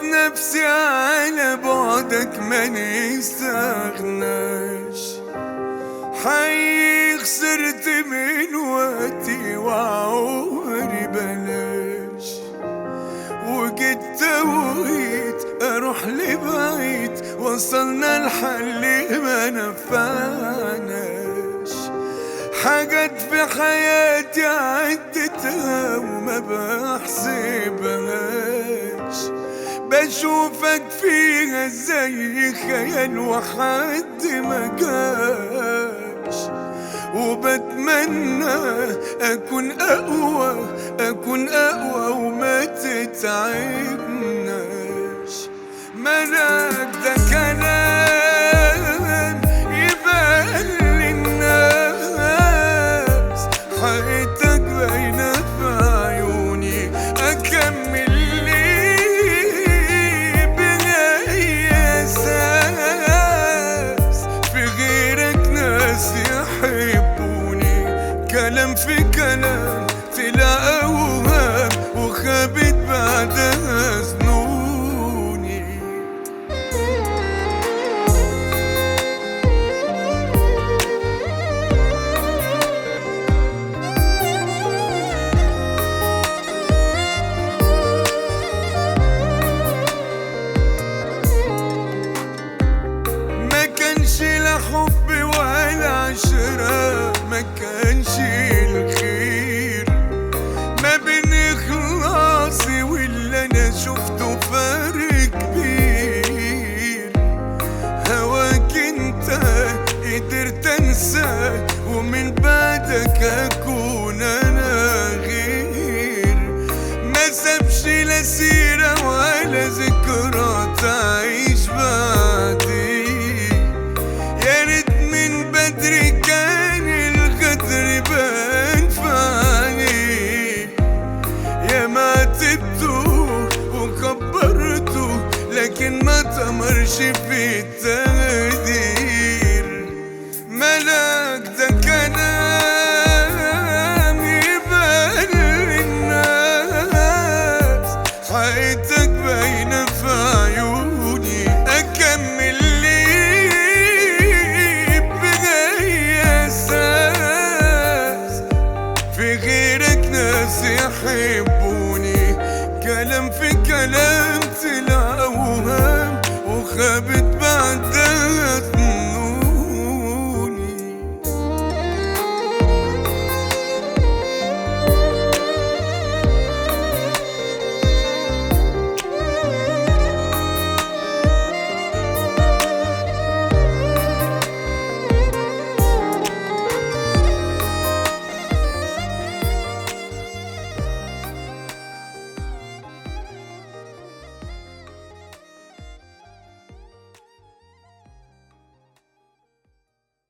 نفسي على بعدك ما نستغناش. حقيقي خسرت من وقتي وعمري بلاش، وجيت توقيت اروح لبعيد وصلنا لحل ما نفعناش. حاجات في حياتي عدتها وما بحسبهاش، بشوفك فيها زي خيال وحد ما جاش. وبتمنى أكون أقوى وما تتعبناش. ملاك ده كلام يبان للناس، حقيقتك باينة في عيوني. أكمل ليه بأي أساس؟ في غيرك ناس يحبوني، كلام في كلام طلع أوهام وخابت بعدها ظنوني. ما كانش لا حب ولا عشرة، ما كانش الخير ما بين إخلاصي واللي أنا شفته فرق كبير. هواك انت قدرت انساك ومن بعدك أكون أنا غير. ما سابش لا سيرة ولا ذكرى تعيش بعدي. يا ريت من بدري كان الغدر بان في عينيه. يا ما عاتبته وكبرته لكن ما تمرش في التقدير. ملاك ده كلام يبان للناس، حقيقتك باينة في عيوني. أكمل ليه بأي أساس؟ في غيرك ناس يحبوني، كلام في